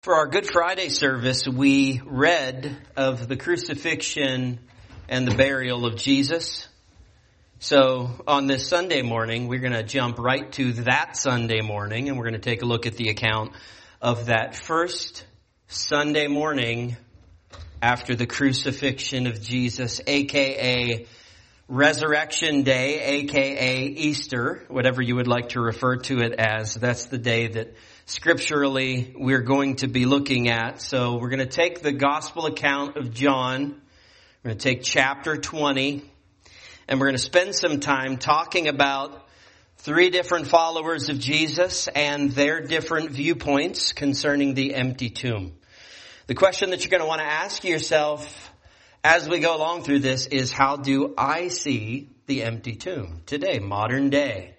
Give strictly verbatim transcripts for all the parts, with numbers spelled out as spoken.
For our Good Friday service, we read of the crucifixion and the burial of Jesus. So on this Sunday morning, we're going to jump right to that Sunday morning, and we're going to take a look at the account of that first Sunday morning after the crucifixion of Jesus, aka Resurrection Day, aka Easter, whatever you would like to refer to it as. That's the day that scripturally we're going to be looking at. So we're going to take the gospel account of John. We're going to take chapter twenty, and we're going to spend some time talking about three different followers of Jesus and their different viewpoints concerning the empty tomb. The question that you're going to want to ask yourself as we go along through this is, how do I see the empty tomb today, modern day?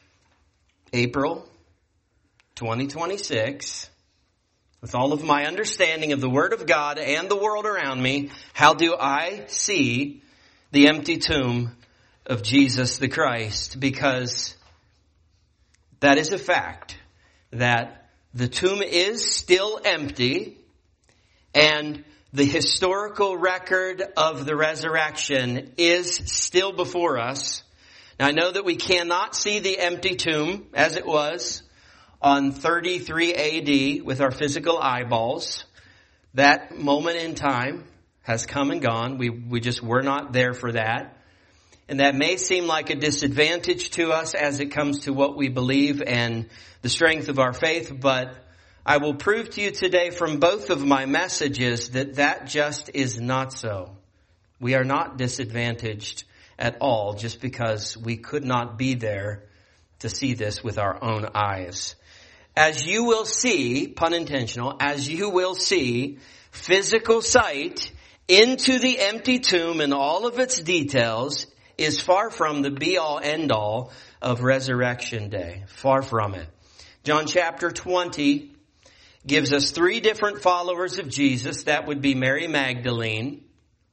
April twenty twenty-six, with all of my understanding of the Word of God and the world around me, how do I see the empty tomb of Jesus the Christ? Because that is a fact, that the tomb is still empty, and the historical record of the resurrection is still before us. Now, I know that we cannot see the empty tomb as it was on thirty-three A D with our physical eyeballs. That moment in time has come and gone. We, we just were not there for that. And that may seem like a disadvantage to us as it comes to what we believe and the strength of our faith, but I will prove to you today from both of my messages that that just is not so. We are not disadvantaged at all just because we could not be there to see this with our own eyes. As you will see, pun intentional, as you will see, physical sight into the empty tomb and all of its details is far from the be-all, end-all of Resurrection Day. Far from it. John chapter twenty gives us three different followers of Jesus. That would be Mary Magdalene,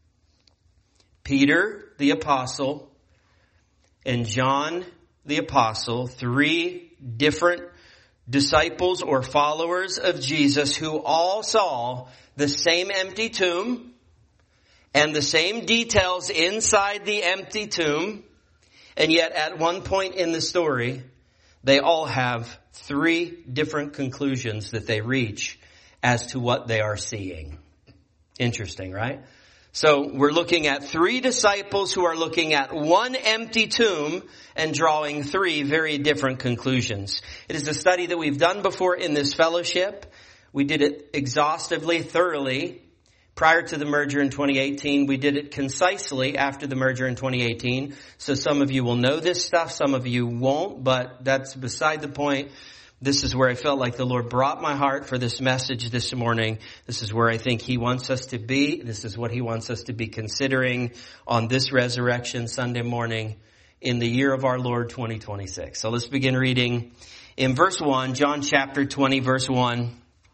Peter the apostle, and John the apostle. Three different disciples or followers of Jesus who all saw the same empty tomb and the same details inside the empty tomb. And yet at one point in the story, they all have three different conclusions that they reach as to what they are seeing. Interesting, right? So we're looking at three disciples who are looking at one empty tomb and drawing three very different conclusions. It is a study that we've done before in this fellowship. We did it exhaustively, thoroughly prior to the merger in twenty eighteen. We did it concisely after the merger in twenty eighteen. So some of you will know this stuff, some of you won't, but that's beside the point. This is where I felt like the Lord brought my heart for this message this morning. This is where I think He wants us to be. This is what He wants us to be considering on this Resurrection Sunday morning in the year of our Lord twenty twenty-six. So let's begin reading in verse one, John chapter twenty, verse one.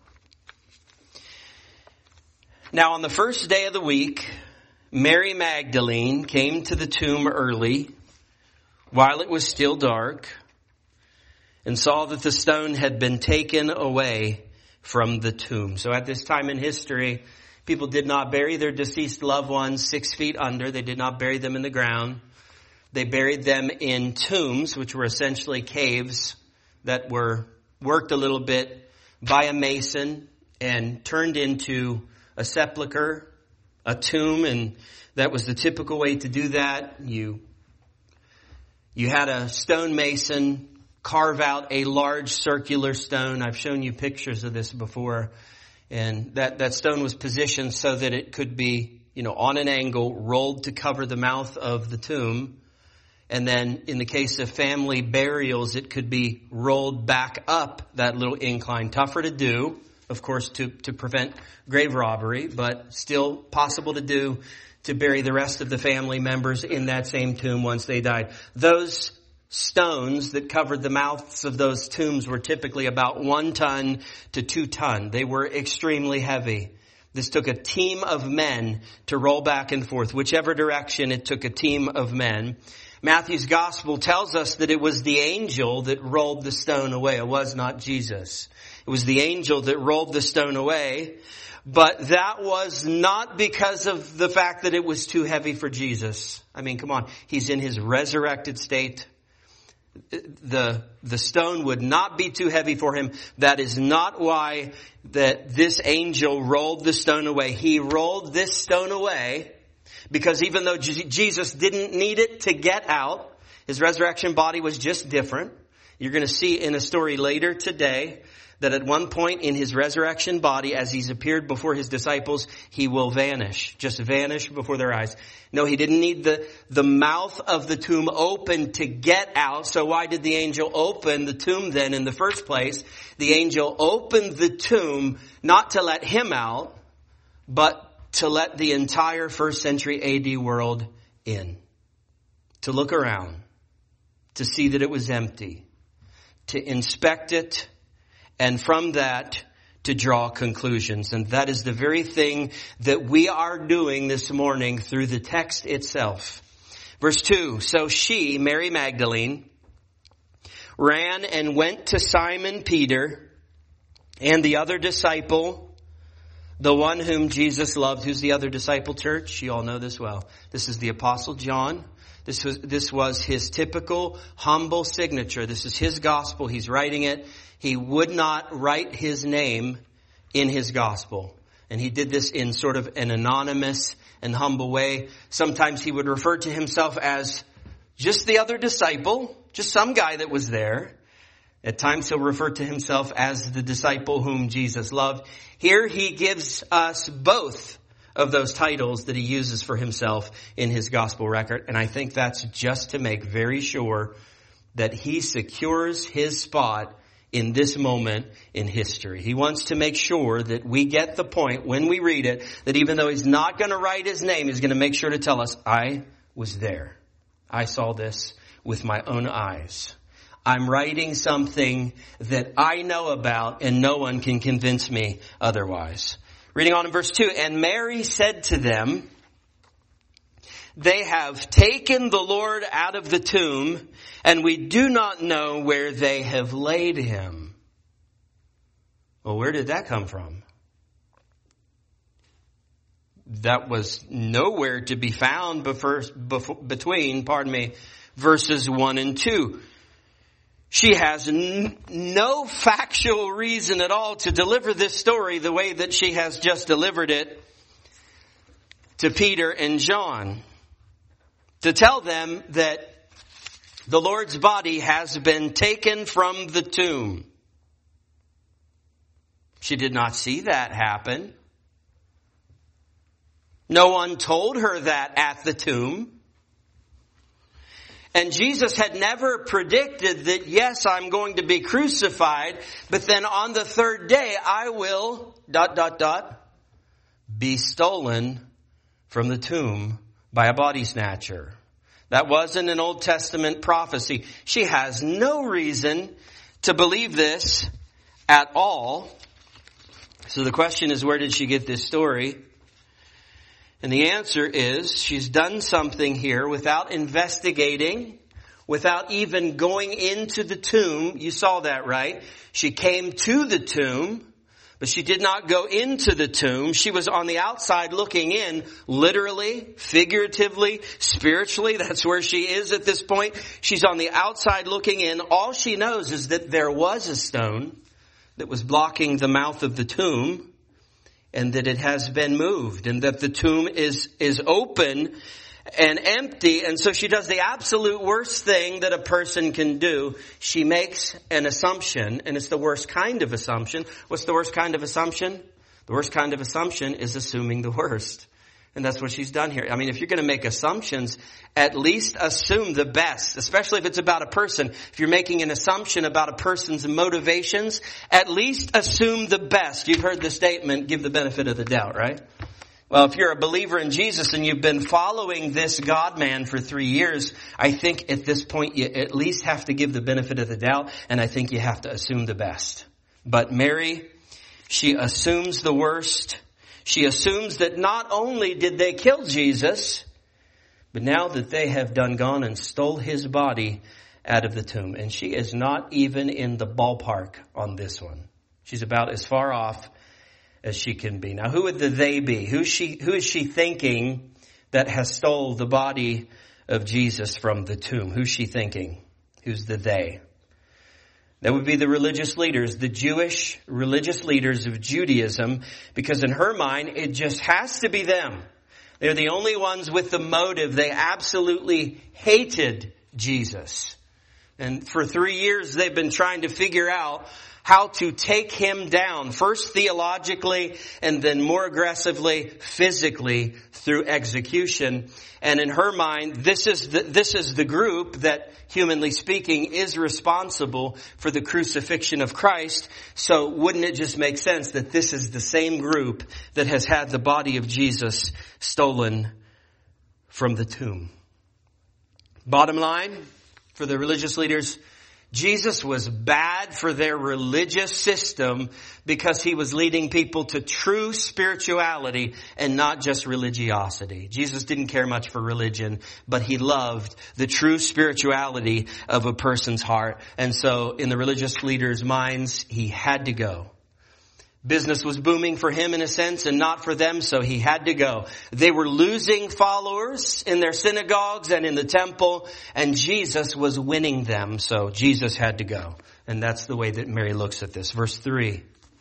Now on the first day of the week, Mary Magdalene came to the tomb early, while it was still dark, and saw that the stone had been taken away from the tomb. So at this time in history, people did not bury their deceased loved ones six feet under. They did not bury them in the ground. They buried them in tombs, which were essentially caves that were worked a little bit by a mason and turned into a sepulcher, a tomb, and that was the typical way to do that. You, you had a stonemason carve out a large circular stone. I've shown you pictures of this before. And that, that stone was positioned so that it could be, you know, on an angle, rolled to cover the mouth of the tomb. And then in the case of family burials, it could be rolled back up that little incline. Tougher to do, of course, to, to prevent grave robbery, but still possible to do, to bury the rest of the family members in that same tomb once they died. Those stones that covered the mouths of those tombs were typically about one ton to two ton. They were extremely heavy. This took a team of men to roll back and forth. Whichever direction, it took a team of men. Matthew's gospel tells us that it was the angel that rolled the stone away. It was not Jesus. It was the angel that rolled the stone away. But that was not because of the fact that it was too heavy for Jesus. I mean, come on. He's in his resurrected state. The, the stone would not be too heavy for him. That is not why that this angel rolled the stone away. He rolled this stone away because even though Jesus didn't need it to get out, his resurrection body was just different. You're going to see in a story later today that at one point in his resurrection body, as he's appeared before his disciples, he will vanish. Just vanish before their eyes. No, he didn't need the, the mouth of the tomb open to get out. So why did the angel open the tomb then in the first place? The angel opened the tomb not to let him out, but to let the entire first century A D world in. To look around. To see that it was empty. To inspect it. And from that, to draw conclusions. And that is the very thing that we are doing this morning through the text itself. Verse two, so she, Mary Magdalene, ran and went to Simon Peter and the other disciple, the one whom Jesus loved. Who's the other disciple, church? You all know this well. This is the Apostle John. This was, this was his typical humble signature. This is his gospel. He's writing it. He would not write his name in his gospel. And he did this in sort of an anonymous and humble way. Sometimes he would refer to himself as just the other disciple, just some guy that was there. At times he'll refer to himself as the disciple whom Jesus loved. Here he gives us both of those titles that he uses for himself in his gospel record. And I think that's just to make very sure that he secures his spot in this moment in history. He wants to make sure that we get the point when we read it, that even though he's not going to write his name, he's going to make sure to tell us, I was there. I saw this with my own eyes. I'm writing something that I know about and no one can convince me otherwise. Reading on in verse two, and Mary said to them, they have taken the Lord out of the tomb, and we do not know where they have laid him. Well, where did that come from? That was nowhere to be found before, before, between, pardon me, verses one and two. She has n- no factual reason at all to deliver this story the way that she has just delivered it to Peter and John. To tell them that the Lord's body has been taken from the tomb. She did not see that happen. No one told her that at the tomb. And Jesus had never predicted that, yes, I'm going to be crucified, but then on the third day I will, dot, dot, dot, be stolen from the tomb by a body snatcher. That wasn't an Old Testament prophecy. She has no reason to believe this at all. So the question is, where did she get this story? And the answer is, she's done something here without investigating, without even going into the tomb. You saw that, right? She came to the tomb, but she did not go into the tomb. She was on the outside looking in, literally, figuratively, spiritually. That's where she is at this point. She's on the outside looking in. All she knows is that there was a stone that was blocking the mouth of the tomb, and that it has been moved, and that the tomb is, is open and empty. And so she does the absolute worst thing that a person can do. She makes an assumption, and it's the worst kind of assumption. What's the worst kind of assumption? The worst kind of assumption is assuming the worst. And that's what she's done here. I mean, if you're going to make assumptions, at least assume the best, especially if it's about a person. If you're making an assumption about a person's motivations, at least assume the best. You've heard the statement, give the benefit of the doubt, right? Well, if you're a believer in Jesus and you've been following this God-man for three years, I think at this point you at least have to give the benefit of the doubt, and I think you have to assume the best. But Mary, she assumes the worst. She assumes that not only did they kill Jesus, But now that they have done gone and stole his body out of the tomb. And she is not even in the ballpark on this one. She's about as far off as she can be. Now, who would the they be? Who's she, who is she thinking that has stole the body of Jesus from the tomb? Who's she thinking? Who's the they? That would be the religious leaders, the Jewish religious leaders of Judaism, because in her mind, it just has to be them. They're the only ones with the motive. They absolutely hated Jesus. And for three years, they've been trying to figure out how to take him down, first theologically and then more aggressively physically through execution. And in her mind, this is the, this is the group that, humanly speaking, is responsible for the crucifixion of Christ. So wouldn't it just make sense that this is the same group that has had the body of Jesus stolen from the tomb? Bottom line, for the religious leaders, Jesus was bad for their religious system because he was leading people to true spirituality and not just religiosity. Jesus didn't care much for religion, but he loved the true spirituality of a person's heart. And so in the religious leaders' minds, he had to go. Business was booming for him in a sense and not for them, so he had to go. They were losing followers in their synagogues and in the temple, and Jesus was winning them, so Jesus had to go. And that's the way that Mary looks at this. Verse three.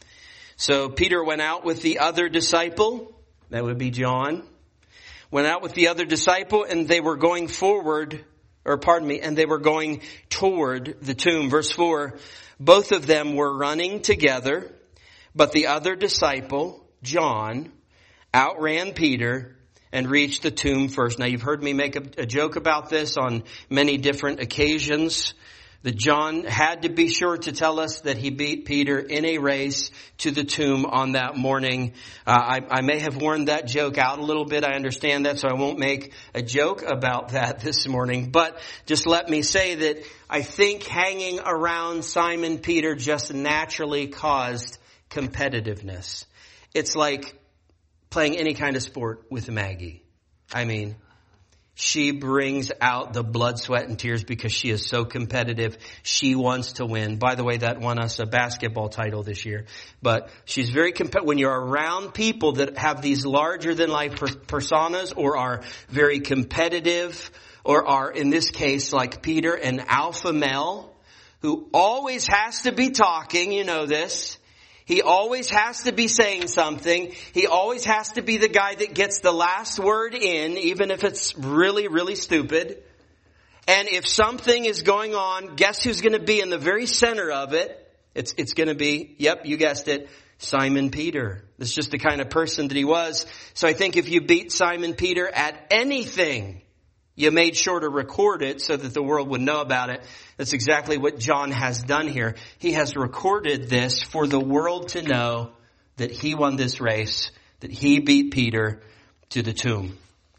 So Peter went out with the other disciple, that would be John, went out with the other disciple, and they were going forward, or pardon me, and they were going toward the tomb. Verse four, both of them were running together, but the other disciple, John, outran Peter and reached the tomb first. Now, you've heard me make a, a joke about this on many different occasions, that John had to be sure to tell us that he beat Peter in a race to the tomb on that morning. Uh, I, I may have worn that joke out a little bit. I understand that, so I won't make a joke about that this morning. But just let me say that I think hanging around Simon Peter just naturally caused competitiveness. It's like playing any kind of sport with Maggie. I mean, she brings out the blood, sweat, and tears because she is so competitive. She wants to win. By the way, that won us a basketball title this year. But she's very competitive. When you're around people that have these larger than life personas or are very competitive or are, in this case, like Peter, an alpha male who always has to be talking, you know this. He always has to be saying something. He always has to be the guy that gets the last word in, even if it's really, really stupid. And if something is going on, guess who's going to be in the very center of it? It's, it's going to be, yep, you guessed it, Simon Peter. That's just the kind of person that he was. So I think if you beat Simon Peter at anything, you made sure to record it so that the world would know about it. That's exactly what John has done here. He has recorded this for the world to know that he won this race, that he beat Peter to the tomb.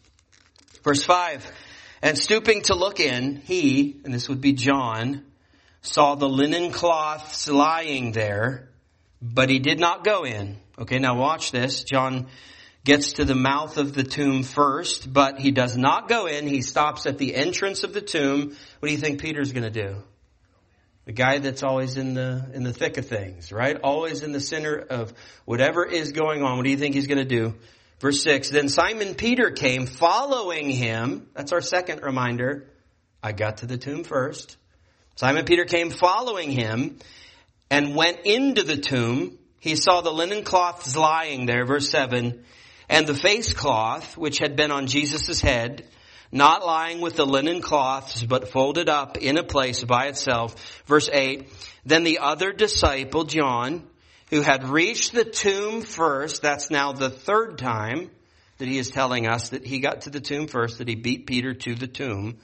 Verse five, and stooping to look in, he, and this would be John, saw the linen cloths lying there, but he did not go in. Okay, now watch this. John gets to the mouth of the tomb first, but he does not go in. He stops at the entrance of the tomb. What do you think Peter's going to do? The guy that's always in the in the thick of things, right? Always in the center of whatever is going on. What do you think he's going to do? Verse six, then Simon Peter came following him. That's our second reminder. I got to the tomb first. Simon Peter came following him and went into the tomb. He saw the linen cloths lying there. Verse seven. And the face cloth, which had been on Jesus' head, not lying with the linen cloths, but folded up in a place by itself. Verse eight, then the other disciple, John, who had reached the tomb first, that's now the third time that he is telling us that he got to the tomb first, that he beat Peter to the tomb.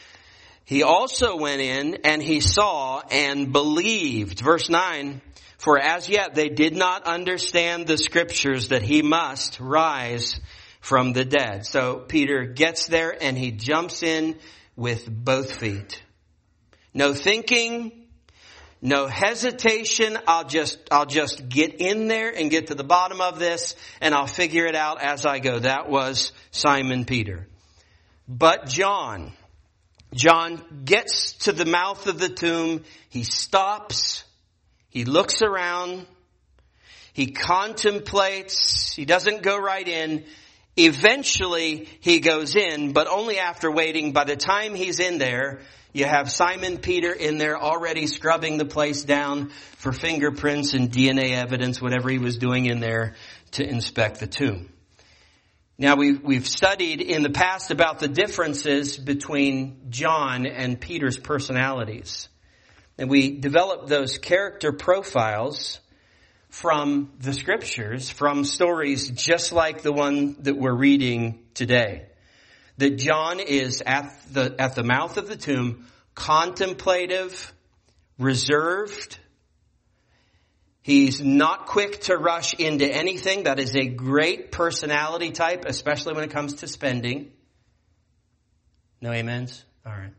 He also went in and he saw and believed. Verse nine, for as yet they did not understand the scriptures that he must rise from the dead. So Peter gets there and he jumps in with both feet. No thinking, no hesitation. I'll just, I'll just get in there and get to the bottom of this and I'll figure it out as I go. That was Simon Peter. But John, John gets to the mouth of the tomb. He stops. He looks around. He contemplates. He doesn't go right in. Eventually, he goes in, but only after waiting. By the time he's in there, you have Simon Peter in there already scrubbing the place down for fingerprints and D N A evidence, whatever he was doing in there to inspect the tomb. Now, we've, we've studied in the past about the differences between John and Peter's personalities. And we developed those character profiles from the scriptures, from stories just like the one that we're reading today. That John is at the, at the mouth of the tomb, contemplative, reserved. He's not quick to rush into anything. That is a great personality type, especially when it comes to spending. No amens? All right.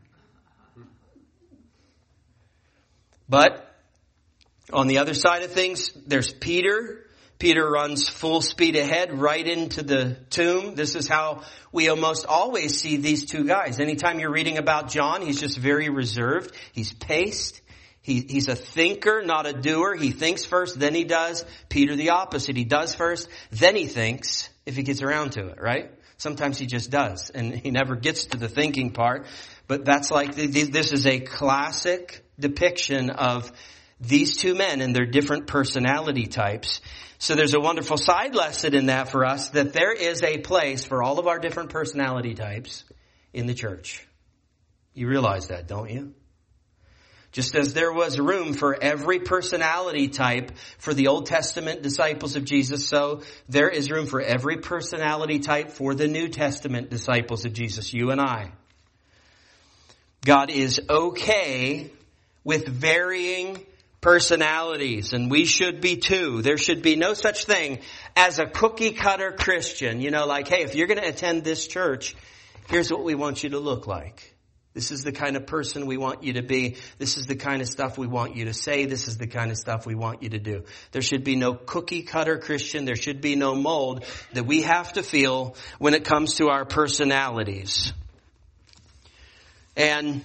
But on the other side of things, there's Peter. Peter runs full speed ahead right into the tomb. This is how we almost always see these two guys. Anytime you're reading about John, he's just very reserved. He's paced. He, he's a thinker, not a doer. He thinks first, then he does. Peter the opposite. He does first, then he thinks, if he gets around to it, right? Sometimes he just does, and he never gets to the thinking part. But that's like, this is a classic depiction of these two men and their different personality types. So there's a wonderful side lesson in that for us, that there is a place for all of our different personality types in the church. You realize that, don't you? Just as there was room for every personality type for the Old Testament disciples of Jesus, so there is room for every personality type for the New Testament disciples of Jesus, you and I. God is okay with varying personalities, and we should be too. There should be no such thing as a cookie cutter Christian. You know, like, hey, if you're going to attend this church, here's what we want you to look like. This is the kind of person we want you to be. This is the kind of stuff we want you to say. This is the kind of stuff we want you to do. There should be no cookie cutter Christian. There should be no mold that we have to feel when it comes to our personalities. And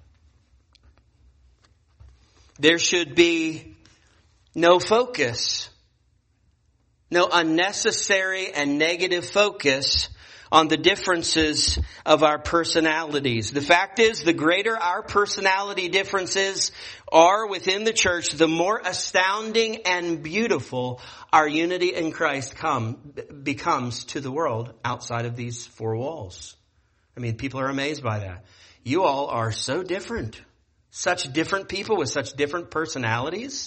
there should be no focus, no unnecessary and negative focus on the differences of our personalities. The fact is, the greater our personality differences are within the church, the more astounding and beautiful our unity in Christ come, becomes to the world outside of these four walls. I mean, people are amazed by that. You all are so different. Such different people with such different personalities.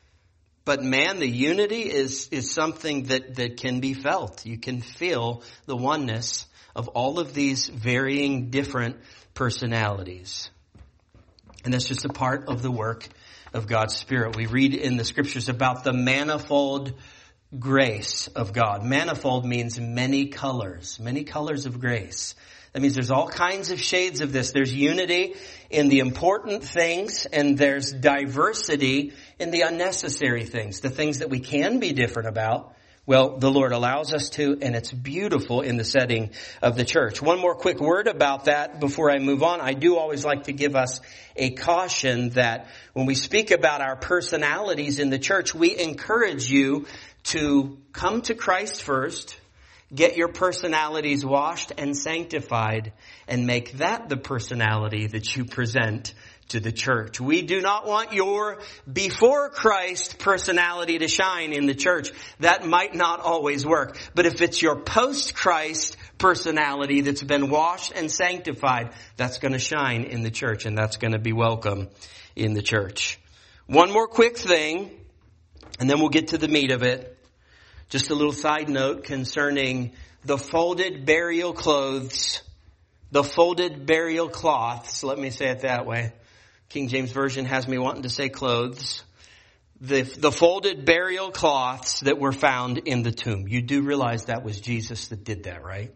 But man, the unity is, is something that, that can be felt. You can feel the oneness of all of these varying different personalities. And that's just a part of the work of God's Spirit. We read in the scriptures about the manifold grace of God. Manifold means many colors, many colors of grace. That means there's all kinds of shades of this. There's unity in the important things, and there's diversity in the unnecessary things, the things that we can be different about. Well, the Lord allows us to, and it's beautiful in the setting of the church. One more quick word about that before I move on. I do always like to give us a caution that when we speak about our personalities in the church, we encourage you to come to Christ first. Get your personalities washed and sanctified, and make that the personality that you present to the church. We do not want your before Christ personality to shine in the church. That might not always work. But if it's your post-Christ personality that's been washed and sanctified, that's going to shine in the church, and that's going to be welcome in the church. One more quick thing, and then we'll get to the meat of it. Just a little side note concerning the folded burial clothes, the folded burial cloths. Let me say it that way. King James Version has me wanting to say clothes. The, the folded burial cloths that were found in the tomb. You do realize that was Jesus that did that, right?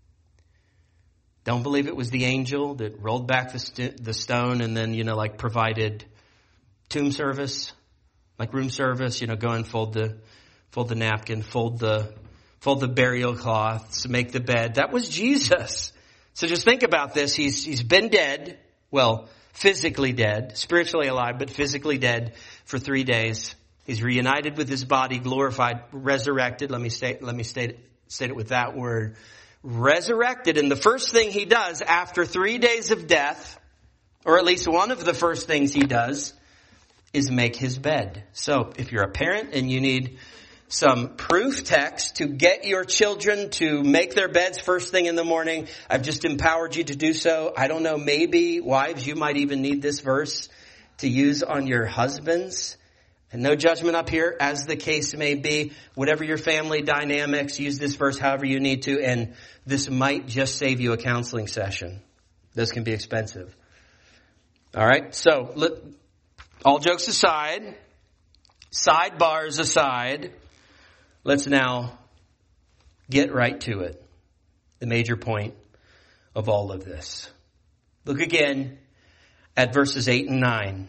Don't believe it was the angel that rolled back the, st- the stone and then, you know, like provided tomb service, like room service, you know, go and fold the Fold the napkin, fold the, fold the burial cloths, make the bed. That was Jesus. So just think about this. He's, he's been dead. Well, physically dead, spiritually alive, but physically dead for three days. He's reunited with his body, glorified, resurrected. Let me state, let me state it, state it with that word. Resurrected. And the first thing he does after three days of death, or at least one of the first things he does, is make his bed. So if you're a parent and you need some proof text to get your children to make their beds first thing in the morning, I've just empowered you to do so. I don't know, maybe wives, you might even need this verse to use on your husbands. And no judgment up here, as the case may be. Whatever your family dynamics, use this verse however you need to. And this might just save you a counseling session. This can be expensive. All right, so let, all jokes aside, sidebars aside, let's now get right to it. The major point of all of this. Look again at verses eight and nine.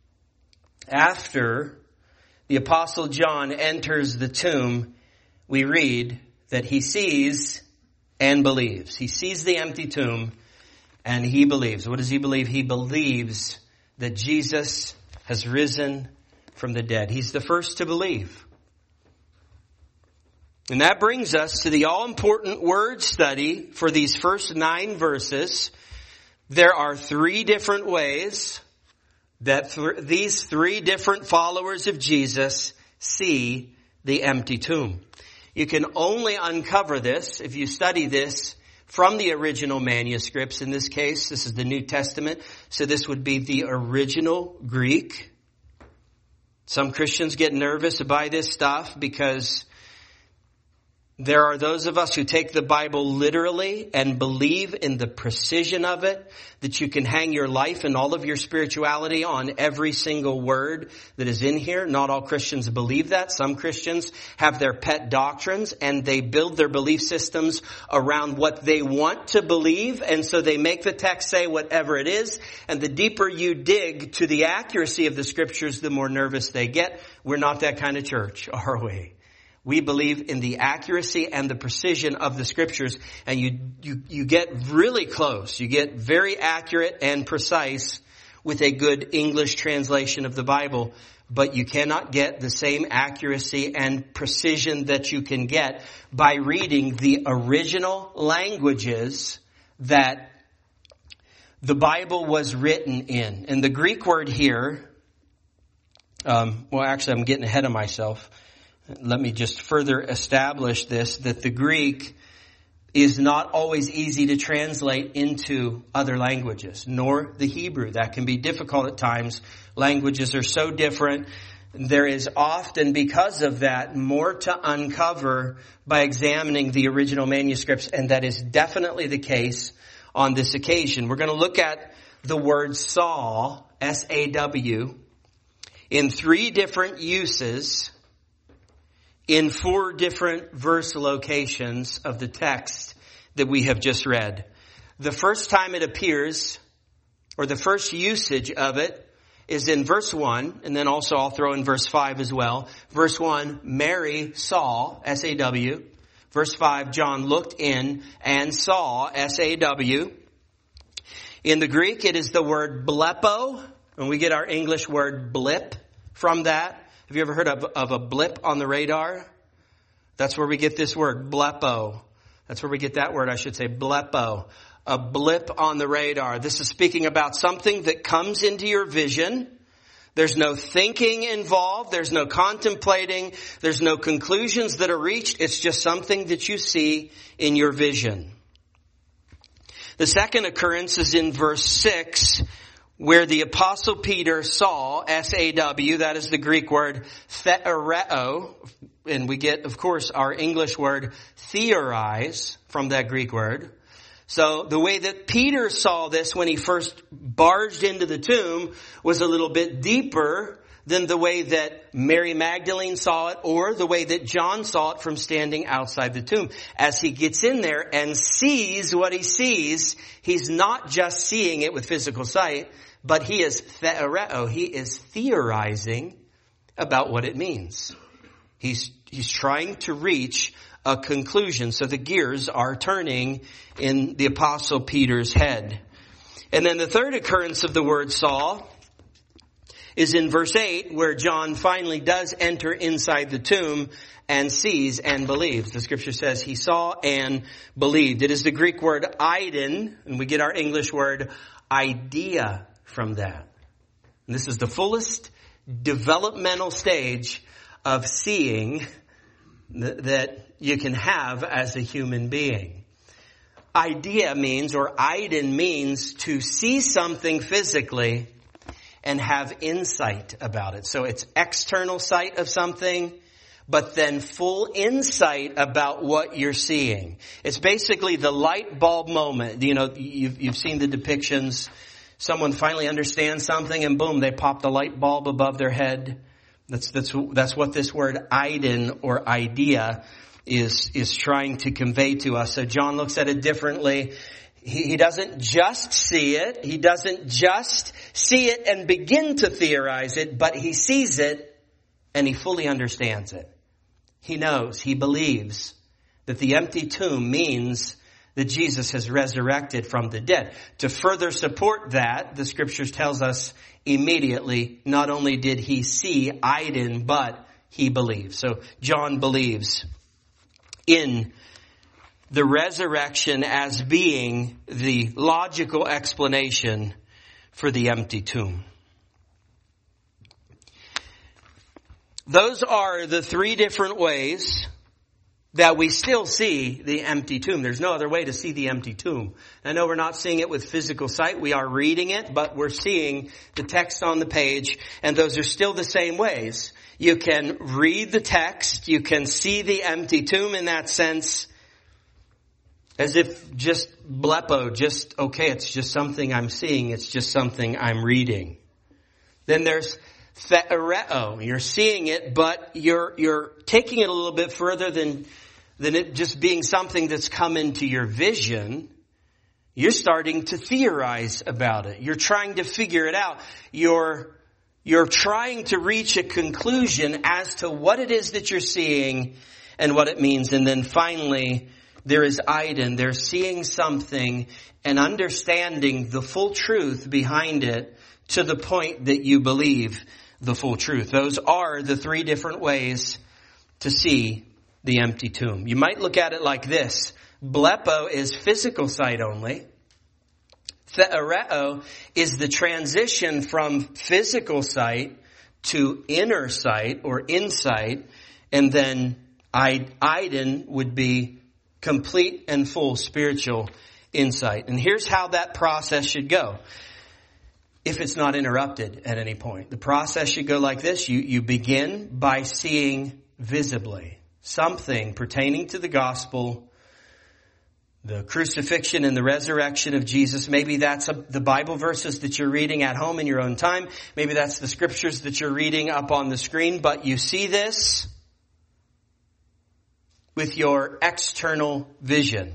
After the Apostle John enters the tomb, we read that he sees and believes. He sees the empty tomb and he believes. What does he believe? He believes that Jesus has risen from the dead. He's the first to believe. And that brings us to the all-important word study for these first nine verses. There are three different ways that th- these three different followers of Jesus see the empty tomb. You can only uncover this if you study this from the original manuscripts. In this case, this is the New Testament, so this would be the original Greek. Some Christians get nervous by this stuff because there are those of us who take the Bible literally and believe in the precision of it, that you can hang your life and all of your spirituality on every single word that is in here. Not all Christians believe that. Some Christians have their pet doctrines and they build their belief systems around what they want to believe. And so they make the text say whatever it is. And the deeper you dig to the accuracy of the scriptures, the more nervous they get. We're not that kind of church, are we? We believe in the accuracy and the precision of the scriptures, and you, you, you get really close. You get very accurate and precise with a good English translation of the Bible, but you cannot get the same accuracy and precision that you can get by reading the original languages that the Bible was written in. And the Greek word here, um, well, actually, I'm getting ahead of myself. Let me just further establish this, that the Greek is not always easy to translate into other languages, nor the Hebrew. That can be difficult at times. Languages are so different. There is often, because of that, more to uncover by examining the original manuscripts, and that is definitely the case on this occasion. We're going to look at the word saw, S A W, in three different uses in four different verse locations of the text that we have just read. The first time it appears, or the first usage of it, is in verse one, and then also I'll throw in verse five as well. Verse one, Mary saw, S A W. Verse five, John looked in and saw, S A W. In the Greek, it is the word blepo, and we get our English word blip from that. Have you ever heard of, of a blip on the radar? That's where we get this word, blepo. That's where we get that word, I should say, blepo. A blip on the radar. This is speaking about something that comes into your vision. There's no thinking involved. There's no contemplating. There's no conclusions that are reached. It's just something that you see in your vision. The second occurrence is in verse six, where the Apostle Peter saw, S A W, that is the Greek word theoreo, and we get, of course, our English word theorize from that Greek word. So the way that Peter saw this when he first barged into the tomb was a little bit deeper than the way that Mary Magdalene saw it, or the way that John saw it from standing outside the tomb. As he gets in there and sees what he sees, he's not just seeing it with physical sight, but he is theoreo, he is theorizing about what it means. He's he's trying to reach a conclusion. So the gears are turning in the Apostle Peter's head. And then the third occurrence of the word saw is in verse eight, where John finally does enter inside the tomb and sees and believes. The scripture says he saw and believed. It is the Greek word eidon, and we get our English word idea from that. And this is the fullest developmental stage of seeing th- that you can have as a human being. Idea means, or eidon means, to see something physically and have insight about it. So it's external sight of something, but then full insight about what you're seeing. It's basically the light bulb moment. You know, you've, you've seen the depictions. Someone finally understands something and boom, they pop the light bulb above their head. That's, that's, that's what this word eidon or idea is, is trying to convey to us. So John looks at it differently. He, he doesn't just see it. He doesn't just see it and begin to theorize it, but he sees it and he fully understands it. He knows, he believes that the empty tomb means that Jesus has resurrected from the dead. To further support that, the scriptures tells us immediately, not only did he see eidon, but he believes. So John believes in the resurrection as being the logical explanation for the empty tomb. Those are the three different ways that we still see the empty tomb. There's no other way to see the empty tomb. I know we're not seeing it with physical sight. We are reading it, but we're seeing the text on the page, and those are still the same ways. You can read the text. You can see the empty tomb in that sense, as if just blepo, just, okay, it's just something I'm seeing. It's just something I'm reading. Then there's theoreo. You're seeing it, but you're, you're taking it a little bit further than, than it just being something that's come into your vision. You're starting to theorize about it. You're trying to figure it out. You're, you're trying to reach a conclusion as to what it is that you're seeing and what it means. And then finally, there is eidon. They're seeing something and understanding the full truth behind it to the point that you believe the full truth. Those are the three different ways to see the empty tomb. You might look at it like this. Blepo is physical sight only. Theoreo is the transition from physical sight to inner sight or insight. And then eidon would be complete and full spiritual insight. And here's how that process should go, if it's not interrupted at any point. The process should go like this. You, you begin by seeing visibly something pertaining to the gospel, the crucifixion and the resurrection of Jesus. Maybe that's a, the Bible verses that you're reading at home in your own time. Maybe that's the scriptures that you're reading up on the screen. But you see this with your external vision.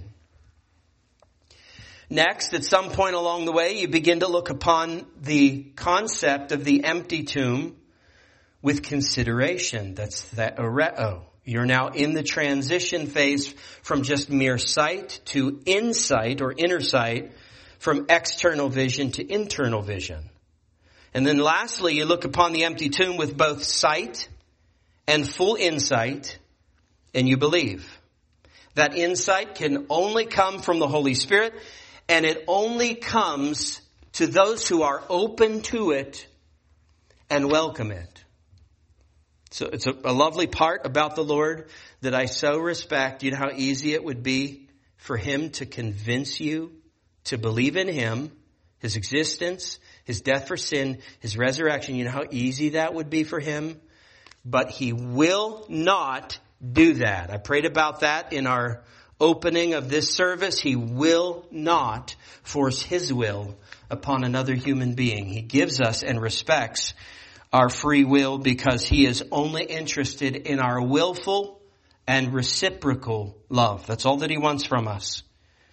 Next, at some point along the way, you begin to look upon the concept of the empty tomb with consideration. That's theoreo. You're now in the transition phase from just mere sight to insight or inner sight, from external vision to internal vision. And then lastly, you look upon the empty tomb with both sight and full insight, and you believe. That insight can only come from the Holy Spirit, and it only comes to those who are open to it and welcome it. So it's a, a lovely part about the Lord that I so respect. You know how easy it would be for Him to convince you to believe in Him, His existence, His death for sin, His resurrection. You know how easy that would be for Him? But He will not do that. I prayed about that in our opening of this service. He will not force His will upon another human being. He gives us and respects our free will because He is only interested in our willful and reciprocal love. That's all that He wants from us.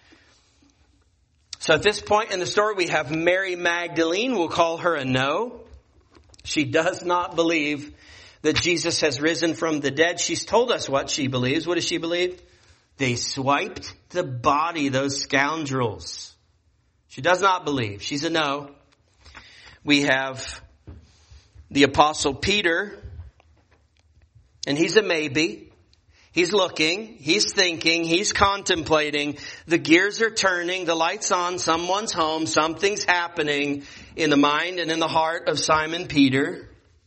So at this point in the story, we have Mary Magdalene. We'll call her a no. She does not believe that Jesus has risen from the dead. She's told us what she believes. What does she believe? They swiped the body, those scoundrels. She does not believe. She's a no. We have the Apostle Peter, and he's a maybe. He's looking, he's thinking, he's contemplating. The gears are turning, the light's on, someone's home, something's happening in the mind and in the heart of Simon Peter.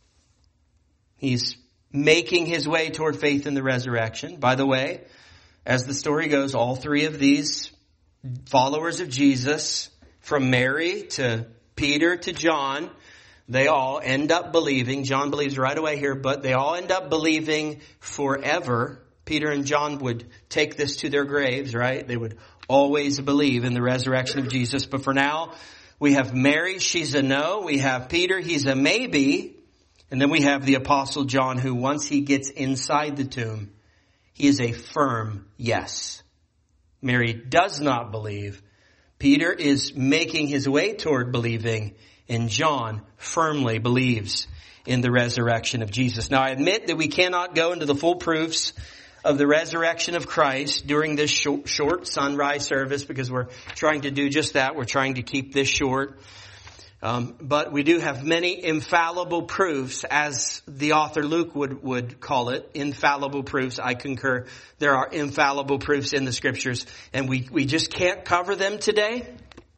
He's making his way toward faith in the resurrection. By the way, as the story goes, all three of these followers of Jesus, from Mary to Peter to John, they all end up believing. John believes right away here, but they all end up believing forever. Peter and John would take this to their graves, right? They would always believe in the resurrection of Jesus. But for now, we have Mary, she's a no. We have Peter, he's a maybe. And then we have the Apostle John, who once he gets inside the tomb, he is a firm yes. Mary does not believe. Peter is making his way toward believing. And John firmly believes in the resurrection of Jesus. Now, I admit that we cannot go into the full proofs of the resurrection of Christ during this short, short sunrise service, because we're trying to do just that. We're trying to keep this short. Um, but we do have many infallible proofs, as the author Luke would, would call it, infallible proofs. I concur. There are infallible proofs in the scriptures, and we, we just can't cover them today.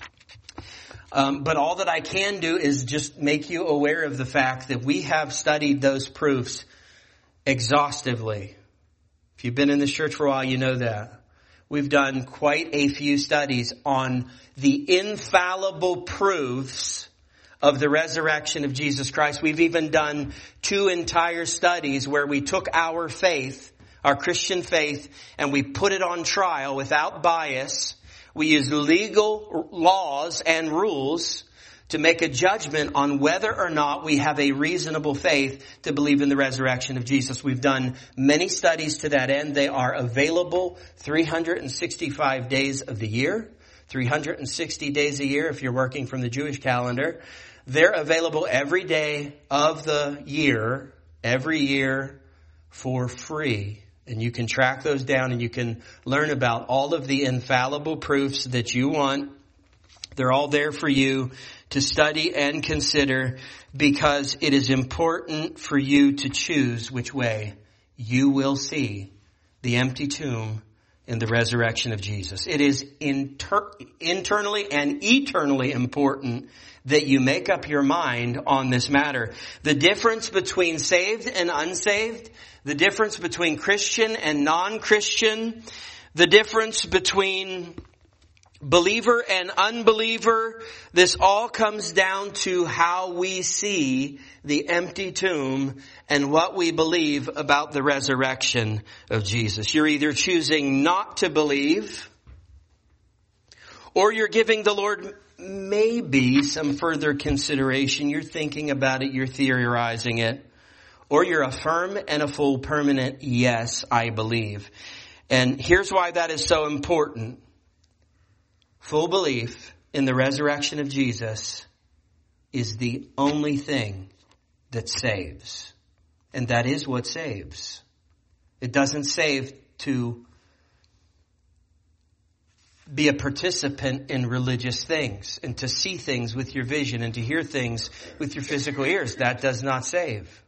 Um, but all that I can do is just make you aware of the fact that we have studied those proofs exhaustively. If you've been in this church for a while, you know that. We've done quite a few studies on the infallible proofs of the resurrection of Jesus Christ. We've even done two entire studies where we took our faith, our Christian faith, and we put it on trial without bias. We use legal laws and rules to make a judgment on whether or not we have a reasonable faith to believe in the resurrection of Jesus. We've done many studies to that end. They are available three hundred sixty-five days of the year, three hundred sixty days a year if you're working from the Jewish calendar. They're available every day of the year, every year for free. And you can track those down and you can learn about all of the infallible proofs that you want. They're all there for you to study and consider, because it is important for you to choose which way you will see the empty tomb in the resurrection of Jesus. It is inter- internally and eternally important that you make up your mind on this matter. The difference between saved and unsaved, the difference between Christian and non-Christian, the difference between believer and unbeliever, this all comes down to how we see the empty tomb and what we believe about the resurrection of Jesus. You're either choosing not to believe, or you're giving the Lord maybe some further consideration. You're thinking about it, you're theorizing it, or you're a firm and a full permanent yes, I believe. And here's why that is so important. Full belief in the resurrection of Jesus is the only thing that saves. And that is what saves. It doesn't save to be a participant in religious things and to see things with your vision and to hear things with your physical ears. That does not save.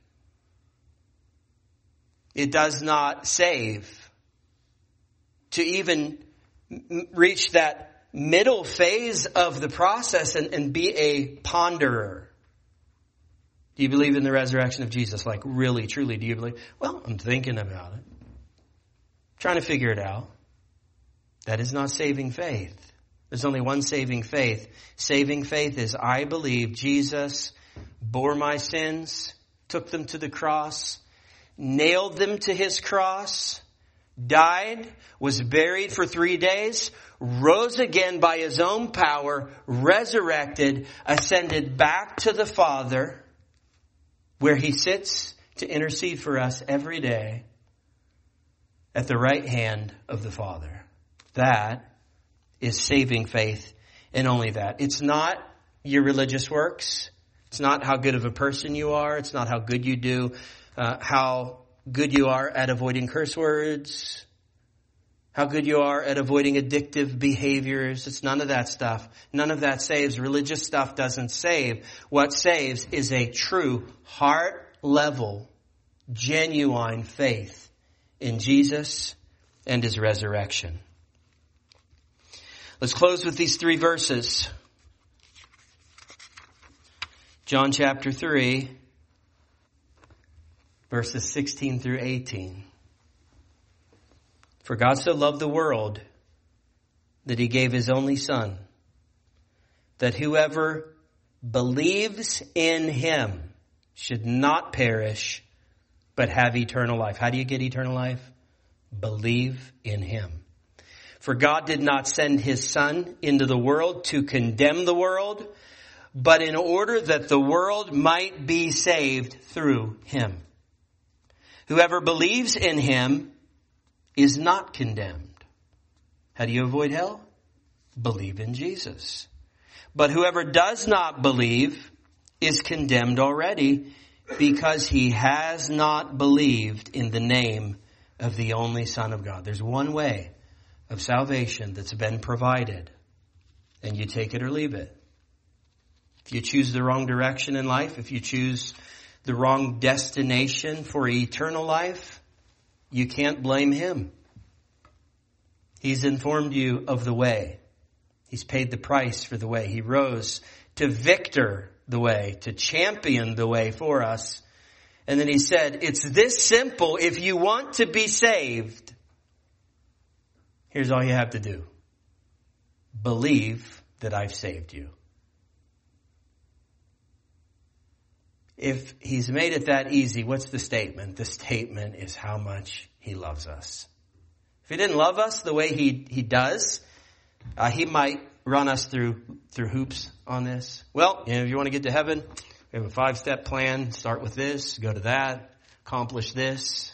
It does not save to even reach that middle phase of the process and, and be a ponderer. Do you believe in the resurrection of Jesus? Like, really, truly, do you believe? Well, I'm thinking about it. Trying to figure it out. That is not saving faith. There's only one saving faith. Saving faith is, I believe Jesus bore my sins, took them to the cross, nailed them to his cross, died, was buried for three days, rose again by his own power, resurrected, ascended back to the Father, where he sits to intercede for us every day at the right hand of the Father. That is saving faith, and only that. It's not your religious works. It's not how good of a person you are. It's not how good you do, uh, how good you are at avoiding curse words, how good you are at avoiding addictive behaviors. It's none of that stuff. None of that saves. Religious stuff doesn't save. What saves is a true heart-level, genuine faith in Jesus and his resurrection. Let's close with these three verses. John chapter three, verses sixteen through eighteen. For God so loved the world that he gave his only Son, that whoever believes in him should not perish, but have eternal life. How do you get eternal life? Believe in him. For God did not send his Son into the world to condemn the world, but in order that the world might be saved through him. Whoever believes in him is not condemned. How do you avoid hell? Believe in Jesus. But whoever does not believe is condemned already, because he has not believed in the name of the only Son of God. There's one way of salvation that's been provided, and you take it or leave it. If you choose the wrong direction in life, if you choose the wrong destination for eternal life, you can't blame him. He's informed you of the way. He's paid the price for the way. He rose to victor the way, to champion the way for us. And then he said, it's this simple. If you want to be saved, here's all you have to do. Believe that I've saved you. If he's made it that easy, what's the statement? The statement is how much he loves us. If he didn't love us the way he, he does, uh, he might run us through, through hoops on this. Well, you know, if you want to get to heaven, we have a five-step plan. Start with this, go to that, accomplish this.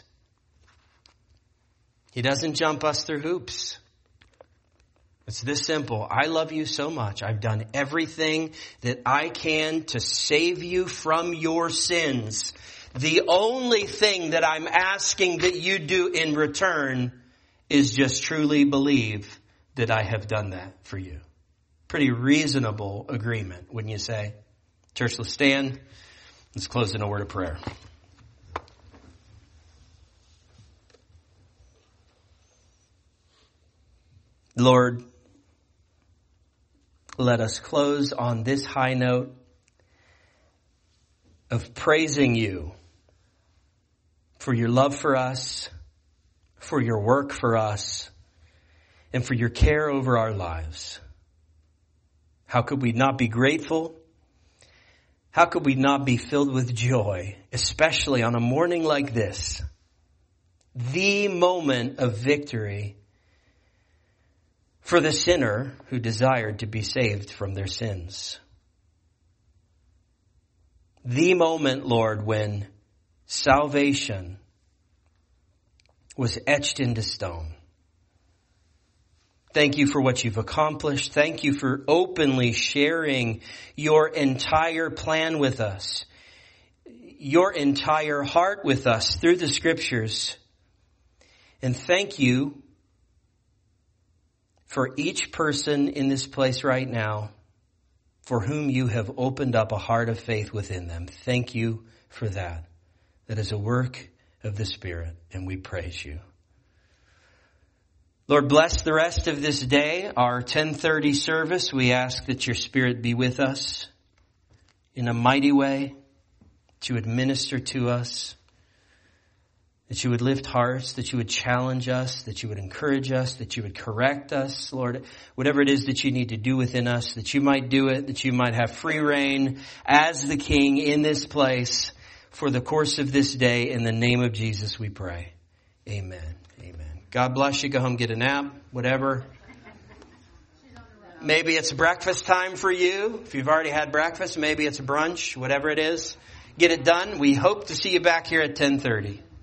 He doesn't jump us through hoops. It's this simple. I love you so much. I've done everything that I can to save you from your sins. The only thing that I'm asking that you do in return is just truly believe that I have done that for you. Pretty reasonable agreement, wouldn't you say? Church, let's stand. Let's close in a word of prayer. Lord, let us close on this high note of praising you for your love for us, for your work for us, and for your care over our lives. How could we not be grateful? How could we not be filled with joy, especially on a morning like this? The moment of victory for the sinner who desired to be saved from their sins. The moment, Lord, when salvation was etched into stone. Thank you for what you've accomplished. Thank you for openly sharing your entire plan with us, your entire heart with us through the scriptures. And thank you for each person in this place right now for whom you have opened up a heart of faith within them. Thank you for that. That is a work of the Spirit, and we praise you. Lord, bless the rest of this day, our ten thirty service. We ask that your Spirit be with us in a mighty way, to administer to us, that you would lift hearts, that you would challenge us, that you would encourage us, that you would correct us, Lord. Whatever it is that you need to do within us, that you might do it, that you might have free reign as the King in this place for the course of this day. In the name of Jesus we pray. Amen. Amen. God bless you. Go home, get a nap, whatever. Maybe it's breakfast time for you. If you've already had breakfast, maybe it's brunch, whatever it is. Get it done. We hope to see you back here at ten thirty.